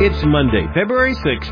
It's Monday, February 6,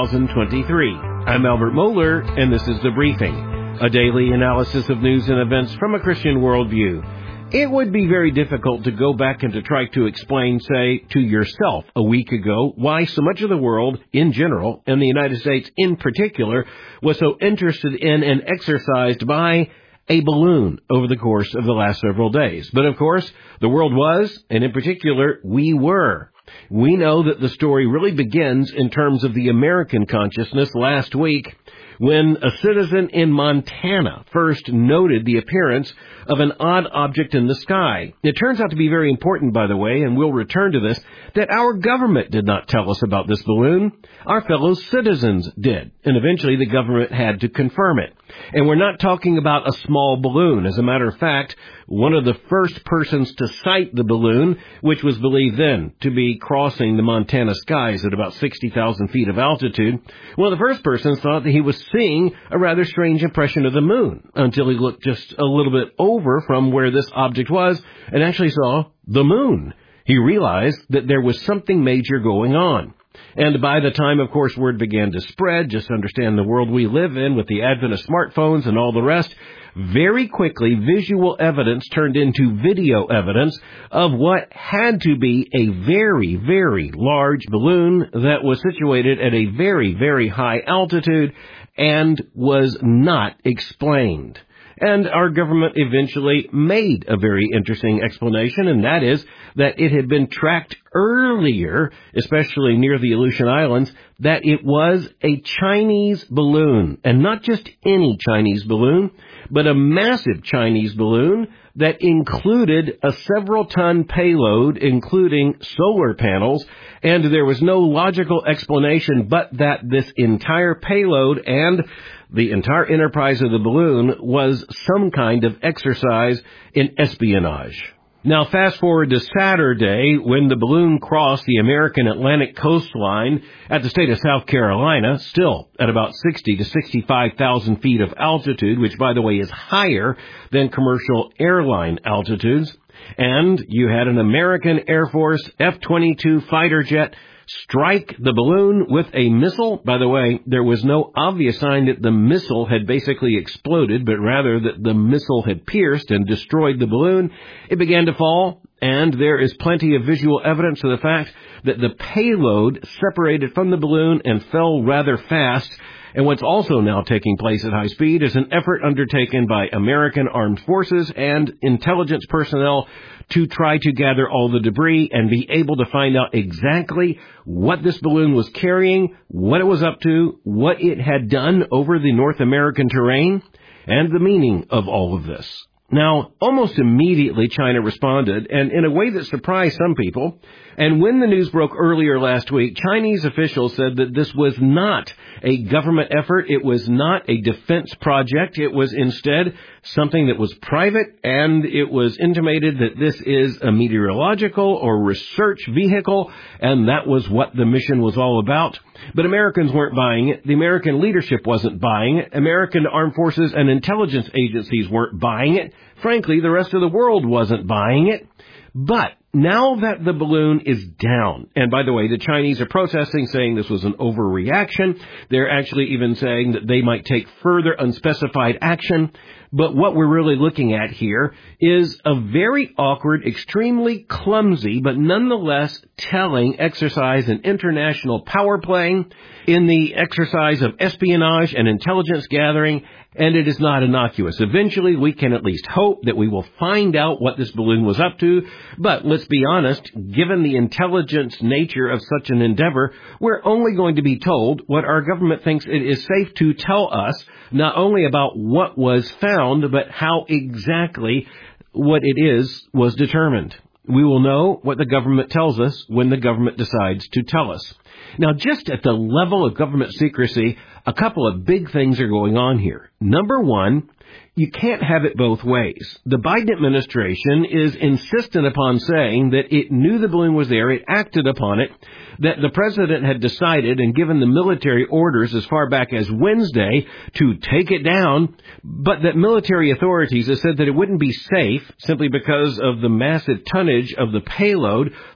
2023. I'm Albert Mohler, and this is The Briefing, a daily analysis of news and events from a Christian worldview. It would be very difficult to go back and to try to explain, say, to yourself a week ago why so much of the world in general, and the United States in particular, was so interested in and exercised by a balloon over the course of the last several days. But of course, the world was, and in particular, we were. We know that the story really begins in terms of the American consciousness last week when a citizen in Montana first noted the appearance of an odd object in the sky. It turns out to be very important, by the way, and we'll return to this, that our government did not tell us about this balloon. Our fellow citizens did, and eventually the government had to confirm it. And we're not talking about a small balloon. As a matter of fact, one of the first persons to sight the balloon, which was believed then to be crossing the Montana skies at about 60,000 feet of altitude, one of the first persons thought that he was seeing a rather strange impression of the moon until he looked just a little bit over from where this object was and actually saw the moon. He realized that there was something major going on. And by the time, of course, word began to spread, just understand the world we live in with the advent of smartphones and all the rest, very quickly visual evidence turned into video evidence of what had to be a very, very large balloon that was situated at a very, very high altitude and was not explained. And our government eventually made a very interesting explanation, and that is that it had been tracked earlier, especially near the Aleutian Islands, that it was a Chinese balloon, and not just any Chinese balloon, but a massive Chinese balloon that included a several-ton payload, including solar panels, and there was no logical explanation but that this entire payload and the entire enterprise of the balloon was some kind of exercise in espionage. Now, fast forward to Saturday, when the balloon crossed the American Atlantic coastline at the state of South Carolina, still at about 60 to 65,000 feet of altitude, which, by the way, is higher than commercial airline altitudes. And you had an American Air Force F-22 fighter jet strike the balloon with a missile. By the way, there was no obvious sign that the missile had basically exploded, but rather that the missile had pierced and destroyed the balloon. It began to fall, and there is plenty of visual evidence of the fact that the payload separated from the balloon and fell rather fast. And what's also now taking place at high speed is an effort undertaken by American armed forces and intelligence personnel to try to gather all the debris and be able to find out exactly what this balloon was carrying, what it was up to, what it had done over the North American terrain, and the meaning of all of this. Now, almost immediately, China responded, and in a way that surprised some people. And when the news broke earlier last week, Chinese officials said that this was not a government effort. It was not a defense project. It was instead something that was private, and it was intimated that this is a meteorological or research vehicle, and that was what the mission was all about. But Americans weren't buying it. The American leadership wasn't buying it. American armed forces and intelligence agencies weren't buying it. Frankly, the rest of the world wasn't buying it. But now that the balloon is down, and by the way, the Chinese are protesting, saying this was an overreaction. They're actually even saying that they might take further unspecified action. But what we're really looking at here is a very awkward, extremely clumsy, but nonetheless telling exercise in international power playing, in the exercise of espionage and intelligence gathering, and it is not innocuous. Eventually, we can at least hope that we will find out what this balloon was up to. But let's be honest, given the intelligence nature of such an endeavor, we're only going to be told what our government thinks it is safe to tell us, not only about what was found, but how exactly what it is was determined. We will know what the government tells us when the government decides to tell us. Now, just at the level of government secrecy, a couple of big things are going on here. Number one, you can't have it both ways. The Biden administration is insistent upon saying that it knew the balloon was there, it acted upon it, that the president had decided and given the military orders as far back as Wednesday to take it down, but that military authorities have said that it wouldn't be safe simply because of the massive tonnage of the payload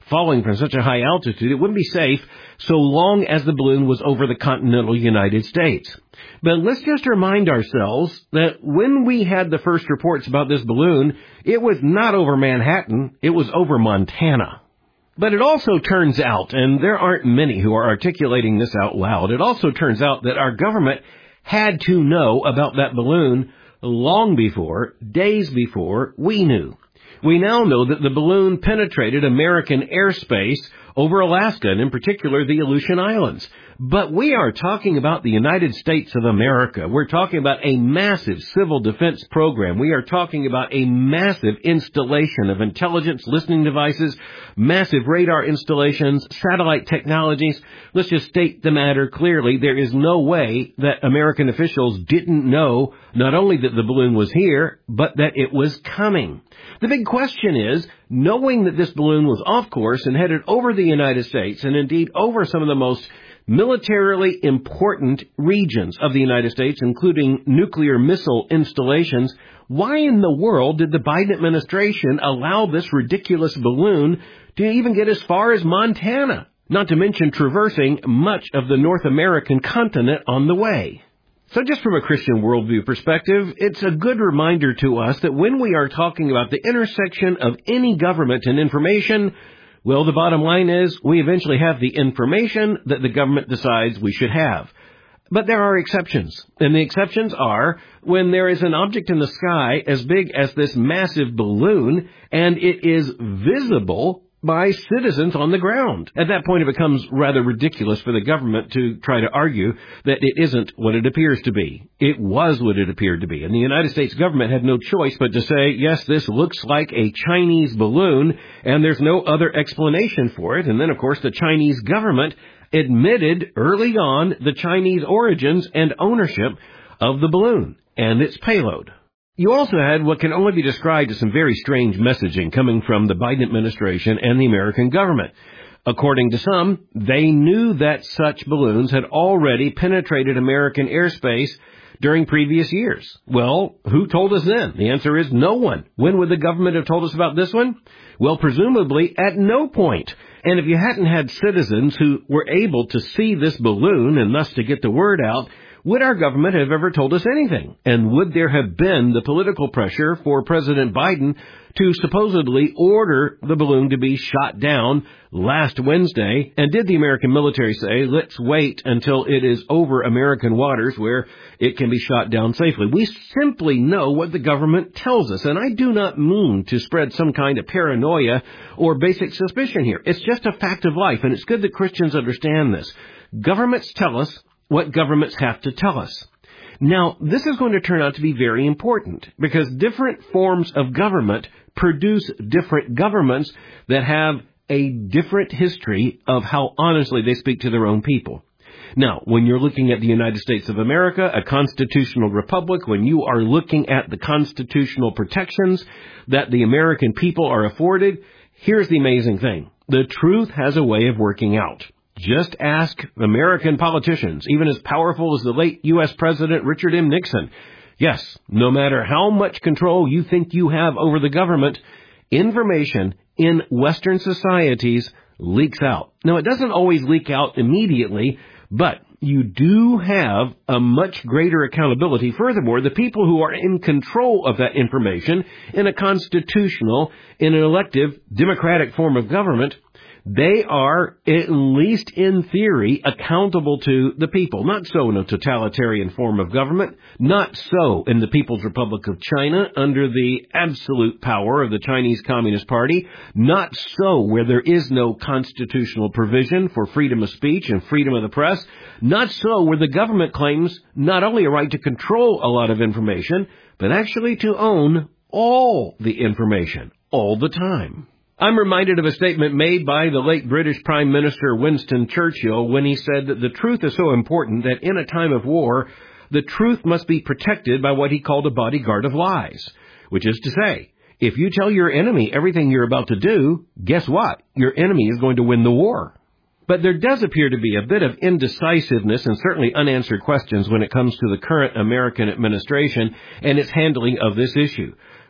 falling from such a high altitude, it wouldn't be safe so long as the balloon was over the continental United States. But let's just remind ourselves that when we had the first reports about this balloon, it was not over Manhattan, it was over Montana. But it also turns out, and there aren't many who are articulating this out loud, it also turns out that our government had to know about that balloon long before, days before, we knew. We now know that the balloon penetrated American airspace over Alaska, and in particular the Aleutian Islands. But we are talking about the United States of America. We're talking about a massive civil defense program. We are talking about a massive installation of intelligence listening devices, massive radar installations, satellite technologies. Let's just state the matter clearly. There is no way that American officials didn't know not only that the balloon was here, but that it was coming. The big question is, knowing that this balloon was off course and headed over the United States, and indeed over some of the most militarily important regions of the United States, including nuclear missile installations, why in the world did the Biden administration allow this ridiculous balloon to even get as far as Montana, not to mention traversing much of the North American continent on the way? So just from a Christian worldview perspective, it's a good reminder to us that when we are talking about the intersection of any government and information, well, the bottom line is we eventually have the information that the government decides we should have. But there are exceptions, and the exceptions are when there is an object in the sky as big as this massive balloon, and it is visible by citizens on the ground. At that point, it becomes rather ridiculous for the government to try to argue that it isn't what it appears to be. It was what it appeared to be. And the United States government had no choice but to say, yes, this looks like a Chinese balloon, and there's no other explanation for it. And then, of course, the Chinese government admitted early on the Chinese origins and ownership of the balloon and its payload. You also had what can only be described as some very strange messaging coming from the Biden administration and the American government. According to some, they knew that such balloons had already penetrated American airspace during previous years. Well, who told us then? The answer is no one. When would the government have told us about this one? Well, presumably at no point. And if you hadn't had citizens who were able to see this balloon and thus to get the word out, would our government have ever told us anything? And would there have been the political pressure for President Biden to supposedly order the balloon to be shot down last Wednesday? And did the American military say, let's wait until it is over American waters where it can be shot down safely? We simply know what the government tells us. And I do not mean to spread some kind of paranoia or basic suspicion here. It's just a fact of life, and it's good that Christians understand this. Governments tell us what governments have to tell us. Now, this is going to turn out to be very important because different forms of government produce different governments that have a different history of how honestly they speak to their own people. Now, when you're looking at the United States of America, a constitutional republic, when you are looking at the constitutional protections that the American people are afforded, here's the amazing thing. The truth has a way of working out. Just ask American politicians, even as powerful as the late U.S. President Richard M. Nixon. Yes, no matter how much control you think you have over the government, information in Western societies leaks out. Now, it doesn't always leak out immediately, but you do have a much greater accountability. Furthermore, the people who are in control of that information in a constitutional, in an elective, democratic form of government, they are, at least in theory, accountable to the people. Not so in a totalitarian form of government. Not so in the People's Republic of China under the absolute power of the Chinese Communist Party. Not so where there is no constitutional provision for freedom of speech and freedom of the press. Not so where the government claims not only a right to control a lot of information, but actually to own all the information all the time. I'm reminded of a statement made by the late British Prime Minister Winston Churchill when he said that the truth is so important that in a time of war, the truth must be protected by what he called a bodyguard of lies. Which is to say, if you tell your enemy everything you're about to do, guess what? Your enemy is going to win the war. But there does appear to be a bit of indecisiveness and certainly unanswered questions when it comes to the current American administration and its handling of this issue.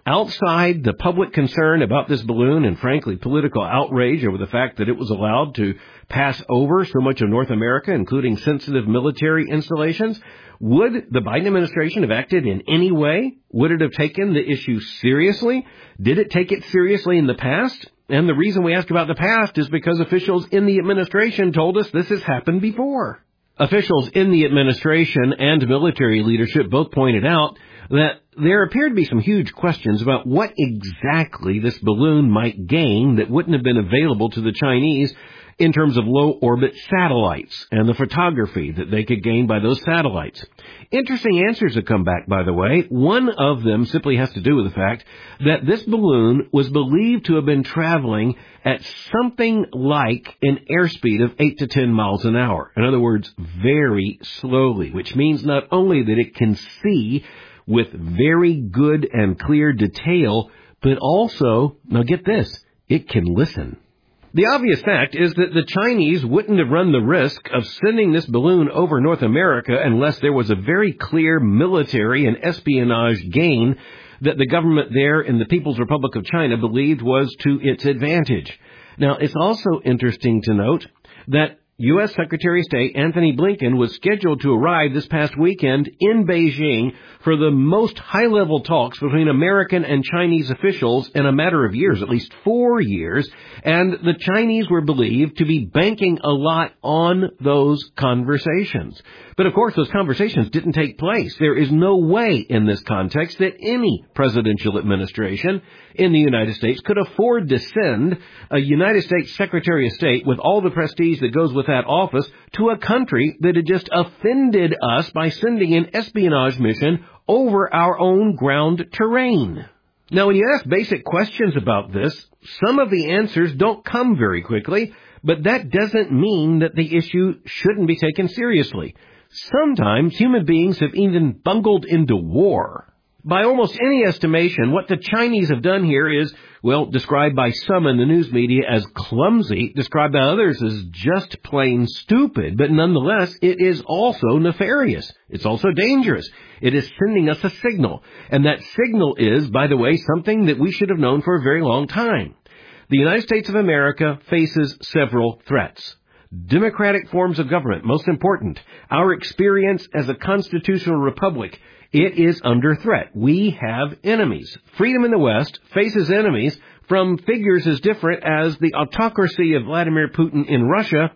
outside the public concern about this balloon and, frankly, political outrage over the fact that it was allowed to pass over so much of North America, including sensitive military installations, would the Biden administration have acted in any way? Would it have taken the issue seriously? Did it take it seriously in the past? And the reason we ask about the past is because officials in the administration told us this has happened before. Officials in the administration and military leadership both pointed out that there appeared to be some huge questions about what exactly this balloon might gain that wouldn't have been available to the Chinese in terms of low-orbit satellites and the photography that they could gain by those satellites. Interesting answers have come back, by the way. One of them simply has to do with the fact that this balloon was believed to have been traveling at something like an airspeed of 8 to 10 miles an hour. In other words, very slowly, which means not only that it can see with very good and clear detail, but also, now get this, it can listen. The obvious fact is that the Chinese wouldn't have run the risk of sending this balloon over North America unless there was a very clear military and espionage gain that the government there in the People's Republic of China believed was to its advantage. Now, it's also interesting to note that U.S. Secretary of State Anthony Blinken was scheduled to arrive this past weekend in Beijing for the most high-level talks between American and Chinese officials in a matter of years, at least 4 years, and the Chinese were believed to be banking a lot on those conversations. But of course, those conversations didn't take place. There is no way in this context that any presidential administration in the United States could afford to send a United States Secretary of State with all the prestige that goes with that office to a country that had just offended us by sending an espionage mission over our own ground terrain. Now, when you ask basic questions about this, some of the answers don't come very quickly, but that doesn't mean that the issue shouldn't be taken seriously. Sometimes human beings have even bungled into war. By almost any estimation, what the Chinese have done here is, well, described by some in the news media as clumsy, described by others as just plain stupid, but nonetheless, it is also nefarious. It's also dangerous. It is sending us a signal. And that signal is, by the way, something that we should have known for a very long time. The United States of America faces several threats. Democratic forms of government, most important. Our experience as a constitutional republic, it is under threat. We have enemies. Freedom in the West faces enemies from figures as different as the autocracy of Vladimir Putin in Russia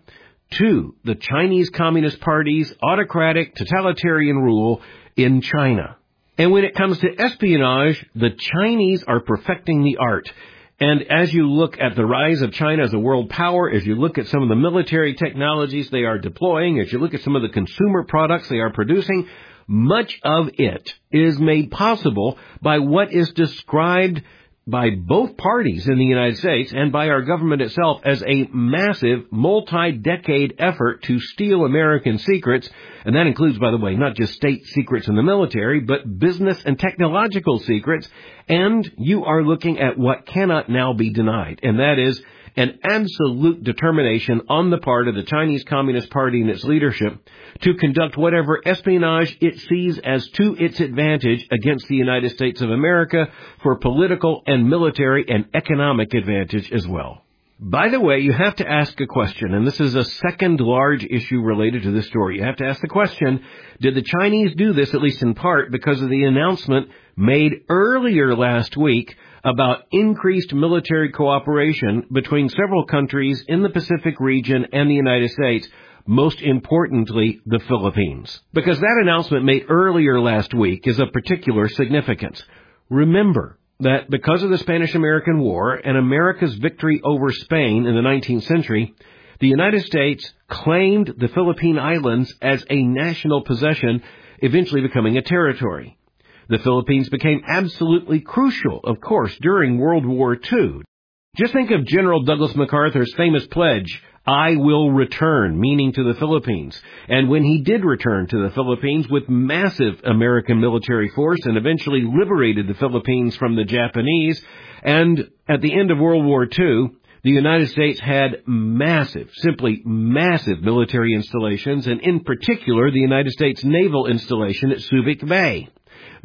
to the Chinese Communist Party's autocratic, totalitarian rule in China. And when it comes to espionage, the Chinese are perfecting the art. And as you look at the rise of China as a world power, as you look at some of the military technologies they are deploying, as you look at some of the consumer products they are producing, much of it is made possible by what is described by both parties in the United States and by our government itself as a massive multi-decade effort to steal American secrets. And that includes, by the way, not just state secrets in the military, but business and technological secrets. And you are looking at what cannot now be denied, and that is an absolute determination on the part of the Chinese Communist Party and its leadership to conduct whatever espionage it sees as to its advantage against the United States of America for political and military and economic advantage as well. By the way, you have to ask a question, and this is a second large issue related to this story. You have to ask the question, did the Chinese do this, at least in part, because of the announcement made earlier last week about increased military cooperation between several countries in the Pacific region and the United States, most importantly, the Philippines? Because that announcement made earlier last week is of particular significance. Remember that because of the Spanish-American War and America's victory over Spain in the 19th century, the United States claimed the Philippine Islands as a national possession, eventually becoming a territory. The Philippines became absolutely crucial, of course, during World War II. Just think of General Douglas MacArthur's famous pledge, "I will return," meaning to the Philippines. And when he did return to the Philippines with massive American military force and eventually liberated the Philippines from the Japanese, and at the end of World War II, the United States had massive, simply massive military installations, and in particular the United States naval installation at Subic Bay. But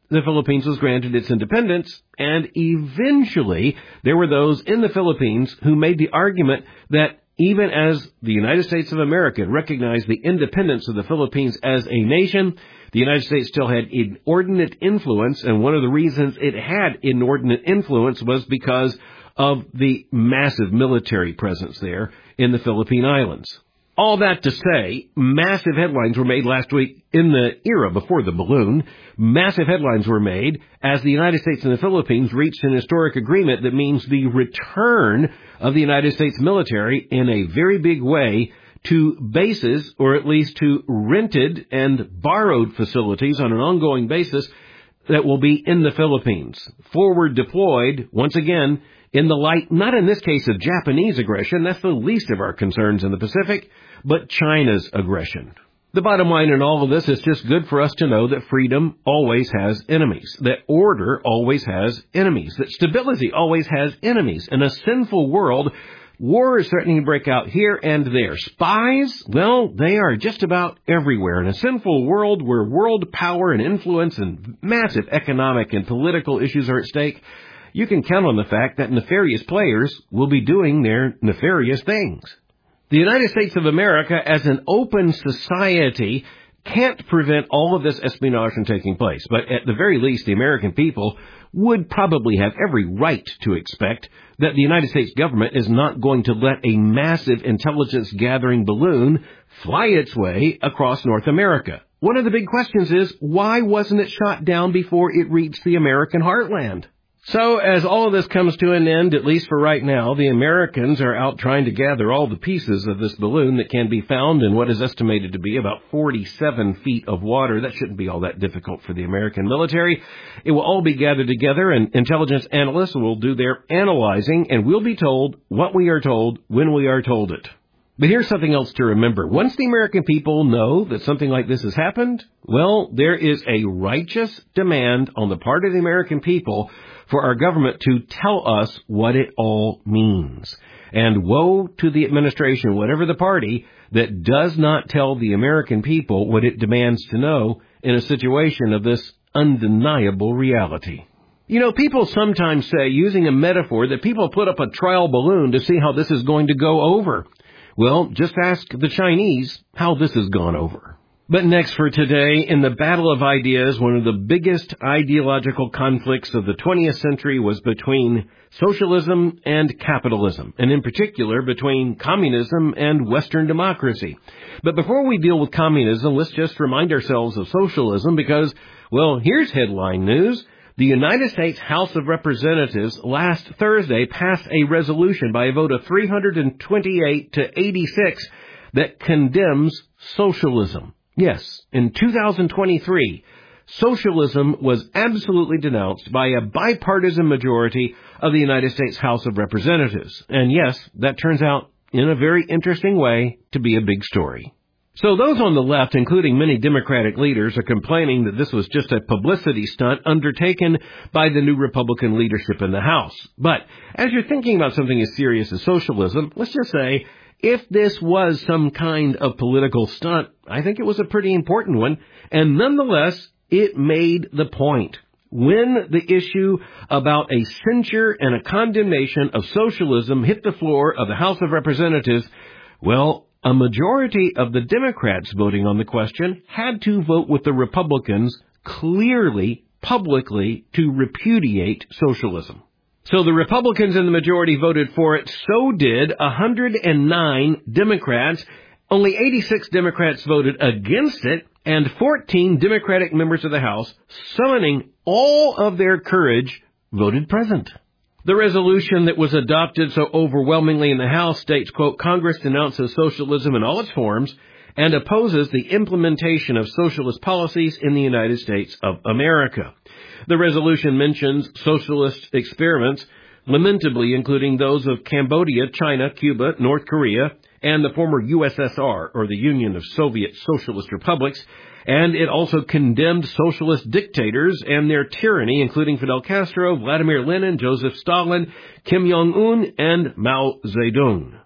the Philippines was granted its independence, and eventually there were those in the Philippines who made the argument that even as the United States of America recognized the independence of the Philippines as a nation, the United States still had inordinate influence, and one of the reasons it had inordinate influence was because of the massive military presence there in the Philippine Islands. All that to say, massive headlines were made last week in the era before the balloon. Massive headlines were made as the United States and the Philippines reached an historic agreement that means the return of the United States military in a very big way to bases, or at least to rented and borrowed facilities on an ongoing basis that will be in the Philippines. Forward deployed, once again, in the light, not in this case of Japanese aggression, that's the least of our concerns in the Pacific, but China's aggression. The bottom line in all of this is just good for us to know that freedom always has enemies, that order always has enemies, that stability always has enemies. In a sinful world, war is threatening to break out here and there. Spies, well, they are just about everywhere. In a sinful world where world power and influence and massive economic and political issues are at stake, you can count on the fact that nefarious players will be doing their nefarious things. The United States of America, as an open society, can't prevent all of this espionage from taking place. But at the very least, the American people would probably have every right to expect that the United States government is not going to let a massive intelligence-gathering balloon fly its way across North America. One of the big questions is, why wasn't it shot down before it reached the American heartland? So, as all of this comes to an end, at least for right now, the Americans are out trying to gather all the pieces of this balloon that can be found in what is estimated to be about 47 feet of water. That shouldn't be all that difficult for the American military. It will all be gathered together, and intelligence analysts will do their analyzing, and we'll be told what we are told when we are told it. But here's something else to remember. Once the American people know that something like this has happened, well, there is a righteous demand on the part of the American people for our government to tell us what it all means. And woe to the administration, whatever the party, that does not tell the American people what it demands to know in a situation of this undeniable reality. You know, people sometimes say, using a metaphor, that people put up a trial balloon to see how this is going to go over. Well, just ask the Chinese how this has gone over. But next for today, in the battle of ideas, one of the biggest ideological conflicts of the 20th century was between socialism and capitalism, and in particular between communism and Western democracy. But before we deal with communism, let's just remind ourselves of socialism because, well, here's headline news. The United States House of Representatives last Thursday passed a resolution by a vote of 328 to 86 that condemns socialism. Yes, in 2023, socialism was absolutely denounced by a bipartisan majority of the United States House of Representatives. And yes, that turns out, in a very interesting way, to be a big story. So those on the left, including many Democratic leaders, are complaining that this was just a publicity stunt undertaken by the new Republican leadership in the House. But as you're thinking about something as serious as socialism, let's just say, if this was some kind of political stunt, I think it was a pretty important one, and nonetheless, it made the point. When the issue about a censure and a condemnation of socialism hit the floor of the House of Representatives, well, a majority of the Democrats voting on the question had to vote with the Republicans clearly, publicly, to repudiate socialism. So the Republicans in the majority voted for it. So did 109 Democrats. Only 86 Democrats voted against it, and 14 Democratic members of the House, summoning all of their courage, voted present. The resolution that was adopted so overwhelmingly in the House states, quote, Congress denounces socialism in all its forms and opposes the implementation of socialist policies in the United States of America. The resolution mentions socialist experiments, lamentably including those of Cambodia, China, Cuba, North Korea, and the former USSR, or the Union of Soviet Socialist Republics, and it also condemned socialist dictators and their tyranny, including Fidel Castro, Vladimir Lenin, Joseph Stalin, Kim Jong-un, and Mao Zedong.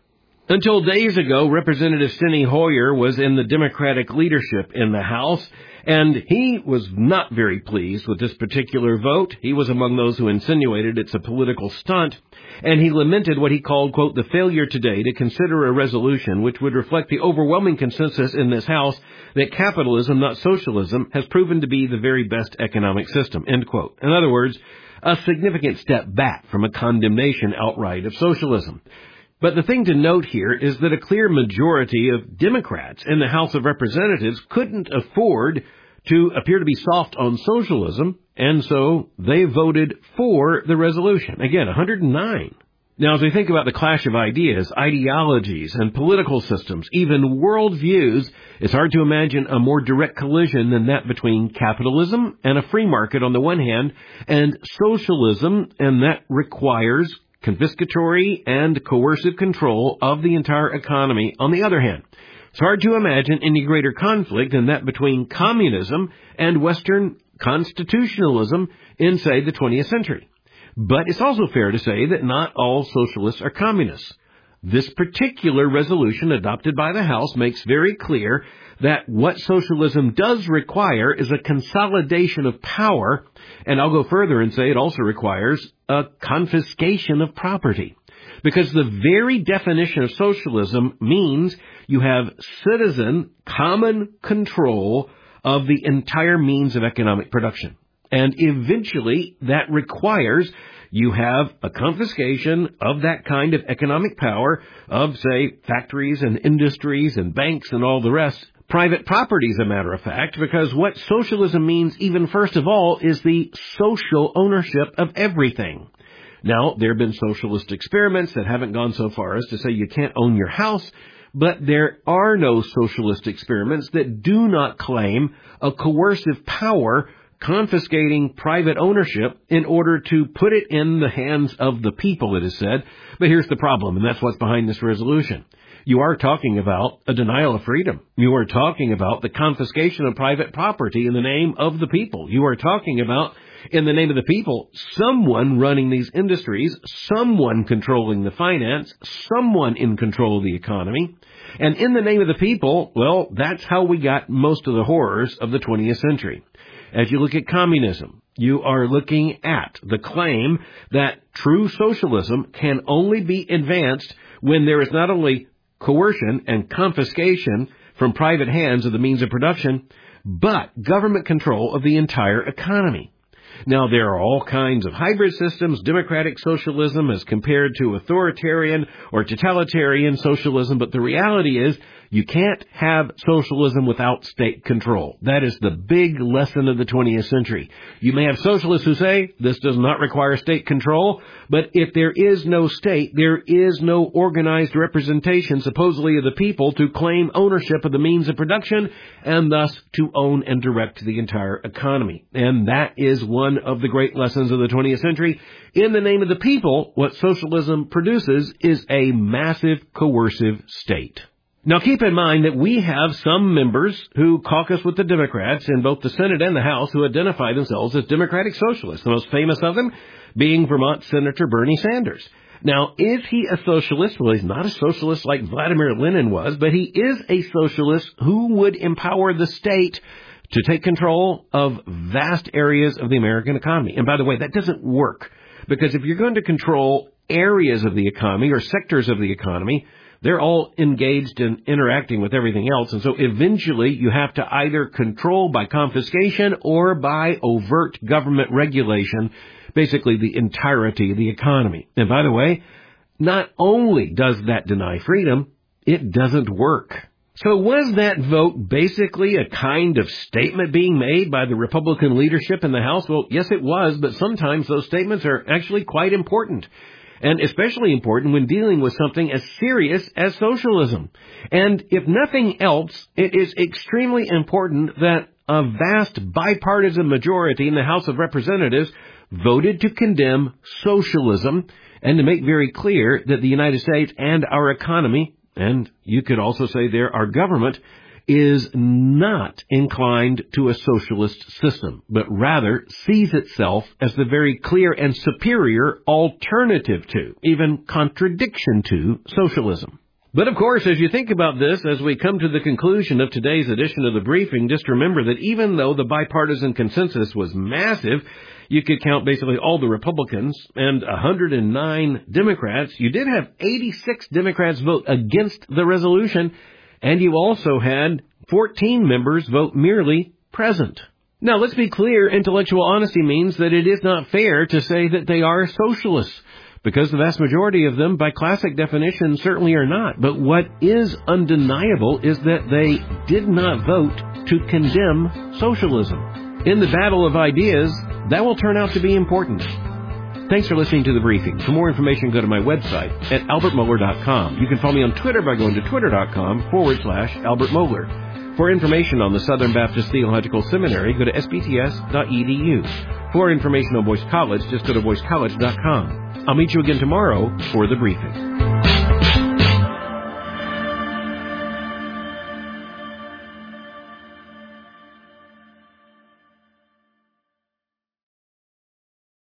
Until days ago, Representative Steny Hoyer was in the Democratic leadership in the House, and he was not very pleased with this particular vote. He was among those who insinuated it's a political stunt, and he lamented what he called, quote, the failure today to consider a resolution which would reflect the overwhelming consensus in this House that capitalism, not socialism, has proven to be the very best economic system, end quote. In other words, a significant step back from a condemnation outright of socialism. But the thing to note here is that a clear majority of Democrats in the House of Representatives couldn't afford to appear to be soft on socialism, and so they voted for the resolution. Again, 109. Now, as we think about the clash of ideas, ideologies, and political systems, even worldviews, it's hard to imagine a more direct collision than that between capitalism and a free market on the one hand, and socialism, and that requires confiscatory and coercive control of the entire economy on the other hand. It's hard to imagine any greater conflict than that between communism and Western constitutionalism in, say, the 20th century. But it's also fair to say that not all socialists are communists. This particular resolution adopted by the House makes very clear that what socialism does require is a consolidation of power, and I'll go further and say it also requires a confiscation of property. Because the very definition of socialism means you have citizen common control of the entire means of economic production. And eventually that requires you have a confiscation of that kind of economic power of, say, factories and industries and banks and all the rest. Private property, as a matter of fact, because what socialism means, even first of all, is the social ownership of everything. Now, there have been socialist experiments that haven't gone so far as to say you can't own your house, but there are no socialist experiments that do not claim a coercive power confiscating private ownership in order to put it in the hands of the people, it is said. But here's the problem, and that's what's behind this resolution. You are talking about a denial of freedom. You are talking about the confiscation of private property in the name of the people. You are talking about, in the name of the people, someone running these industries, someone controlling the finance, someone in control of the economy. And in the name of the people, well, that's how we got most of the horrors of the 20th century. As you look at communism, you are looking at the claim that true socialism can only be advanced when there is not only coercion and confiscation from private hands of the means of production, but government control of the entire economy. Now, there are all kinds of hybrid systems, democratic socialism as compared to authoritarian or totalitarian socialism, but the reality is you can't have socialism without state control. That is the big lesson of the 20th century. You may have socialists who say this does not require state control, but if there is no state, there is no organized representation, supposedly of the people, to claim ownership of the means of production and thus to own and direct the entire economy. And that is one of the great lessons of the 20th century. In the name of the people, what socialism produces is a massive coercive state. Now, keep in mind that we have some members who caucus with the Democrats in both the Senate and the House who identify themselves as Democratic Socialists, the most famous of them being Vermont Senator Bernie Sanders. Now, is he a socialist? Well, he's not a socialist like Vladimir Lenin was, but he is a socialist who would empower the state to take control of vast areas of the American economy. And by the way, that doesn't work, because if you're going to control areas of the economy or sectors of the economy, they're all engaged in interacting with everything else. And so eventually you have to either control by confiscation or by overt government regulation, basically the entirety of the economy. And by the way, not only does that deny freedom, it doesn't work. So was that vote basically a kind of statement being made by the Republican leadership in the House? Well, yes, it was, but sometimes those statements are actually quite important. And especially important when dealing with something as serious as socialism. And if nothing else, it is extremely important that a vast bipartisan majority in the House of Representatives voted to condemn socialism and to make very clear that the United States and our economy, and you could also say there our government, is not inclined to a socialist system, but rather sees itself as the very clear and superior alternative to, even contradiction to, socialism. But of course, as you think about this, as we come to the conclusion of today's edition of the briefing, just remember that even though the bipartisan consensus was massive, you could count basically all the Republicans and 109 Democrats, you did have 86 Democrats vote against the resolution, and you also had 14 members vote merely present. Now, let's be clear, intellectual honesty means that it is not fair to say that they are socialists, because the vast majority of them, by classic definition, certainly are not. But what is undeniable is that they did not vote to condemn socialism. In the battle of ideas, that will turn out to be important. Thanks for listening to the briefing. For more information, go to my website at albertmohler.com. You can follow me on Twitter by going to twitter.com/Albert Mohler. For information on the Southern Baptist Theological Seminary, go to sbts.edu. For information on Boyce College, just go to boycecollege.com. I'll meet you again tomorrow for the briefing.